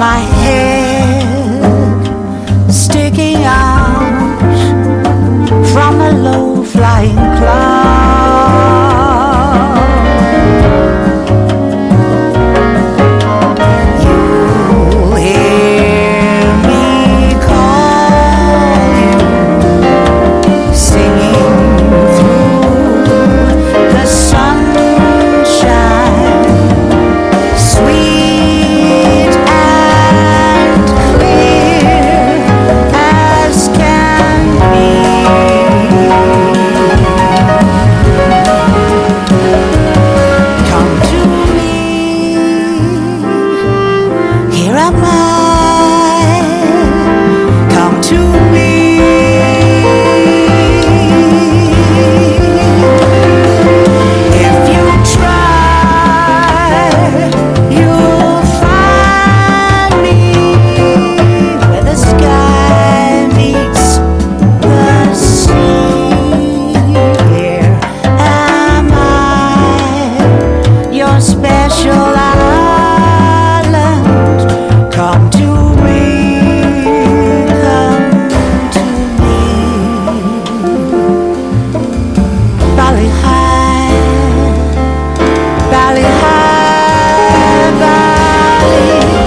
my head sticking out from a low-flying cloud. You'll hear me call you, singing through the sunshine, sweet and clear as can be. Come to me, here am I. Come to me. If you try, you'll find me where the sky meets the sea. Here am I, your special island. Come to me, come to me. Bali high, Bali high, Bali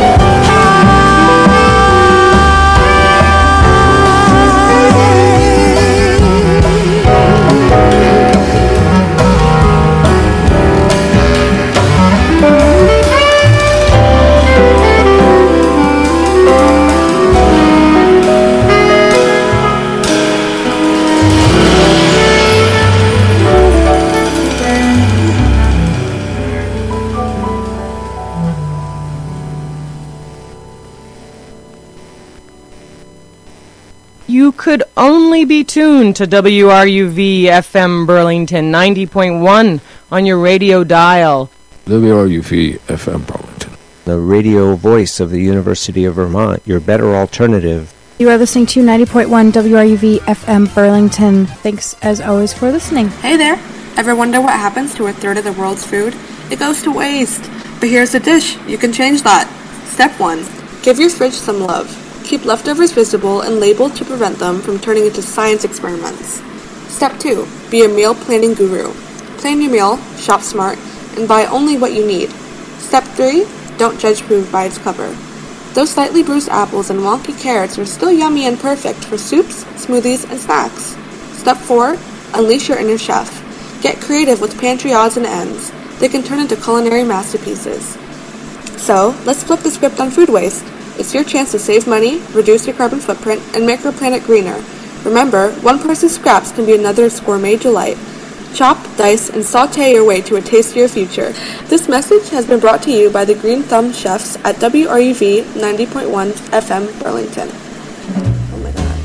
You could only be tuned to WRUV FM Burlington 90.1 on your radio dial. WRUV FM Burlington. The radio voice of the University of Vermont, your better alternative. You are listening to 90.1 WRUV FM Burlington. Thanks, as always, for listening. Hey there! Ever wonder what happens to a third of the world's food? It goes to waste. But here's a dish. You can change that. Step 1. Give your fridge some love. Keep leftovers visible and labeled to prevent them from turning into science experiments. Step 2. Be a meal planning guru. Plan your meal, shop smart, and buy only what you need. Step 3. Don't judge food by its cover. Those slightly bruised apples and wonky carrots are still yummy and perfect for soups, smoothies, and snacks. Step 4. Unleash your inner chef. Get creative with pantry odds and ends. They can turn into culinary masterpieces. So, let's flip the script on food waste. It's your chance to save money, reduce your carbon footprint, and make our planet greener. Remember, one person's scraps can be another's gourmet delight. Chop, dice, and sauté your way to a tastier future. This message has been brought to you by the Green Thumb Chefs at WRUV 90.1 FM Burlington. Oh my God.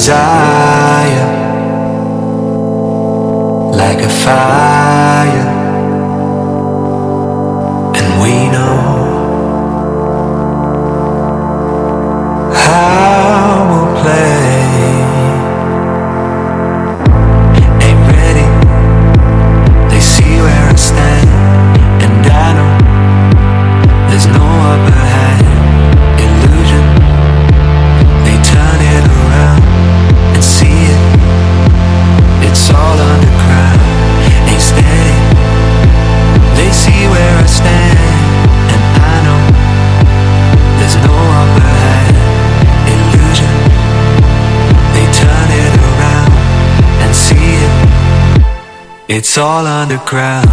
desire, like a fire, and we know how we'll play. Ain't ready, they see where I stand, and I know there's no upper hand. Illusion, they turn it around and see it. It's all underground, ain't steady. They see where I stand, and I know there's no upper hand. Illusion, they turn it around and see it. It's all underground.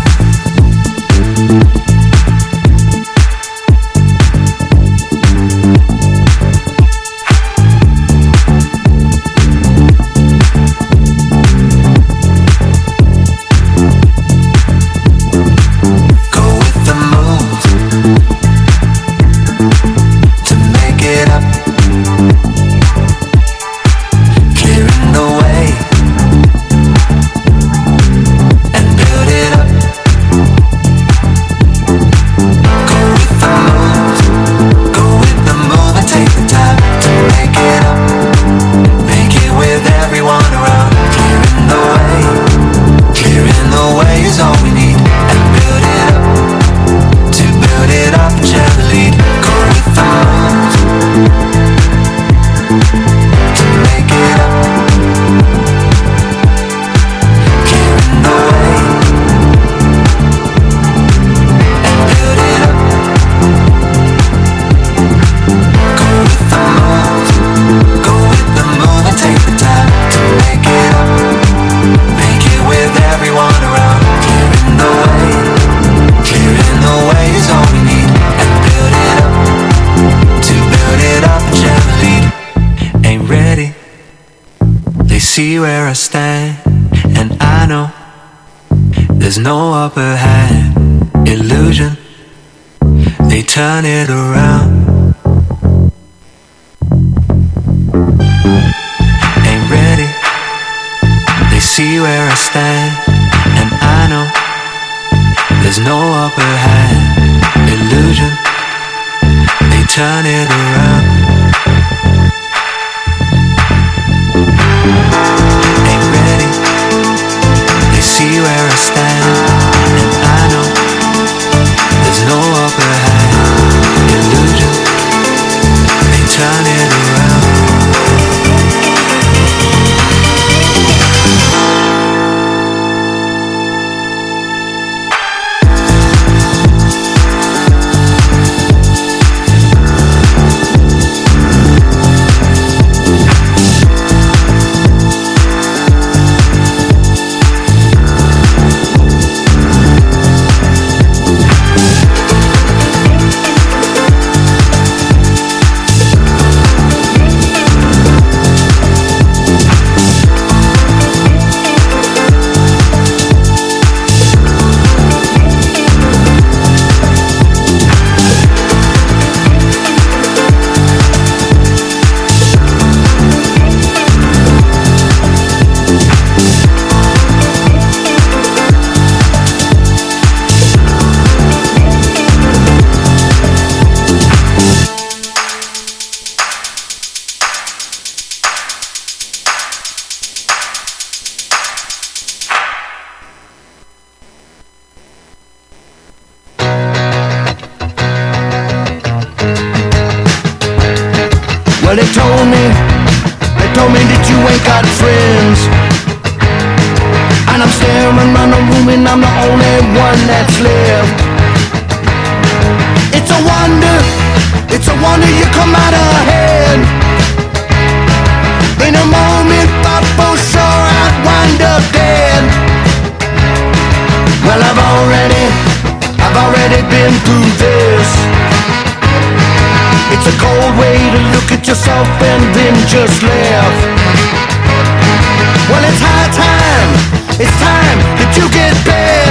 See where I stand, and I know there's no upper hand. Illusion, they turn it around. Ain't ready, they see where I stand, and I know there's no upper hand. Illusion, they turn it around. See where I stand, and I know there's no upper hand. Illusion, they turn it around. Well, they told me that you ain't got friends. And I'm staring around the room and I'm the only one that's left. It's a wonder you come out ahead. In a moment, thought for sure I'd wind up dead. Well, I've already been through this. It's a cold way to look at yourself and then just laugh. Well, it's time that you get bad.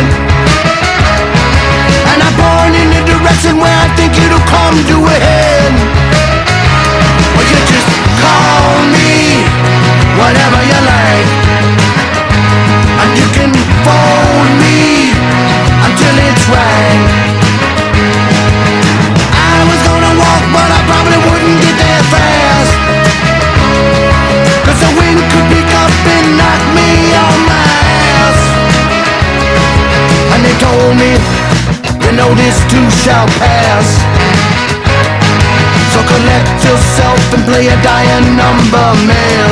And I'm born in the direction where I think it'll come to a head. Well, you just call me shall pass. So collect yourself and play a dying number, man.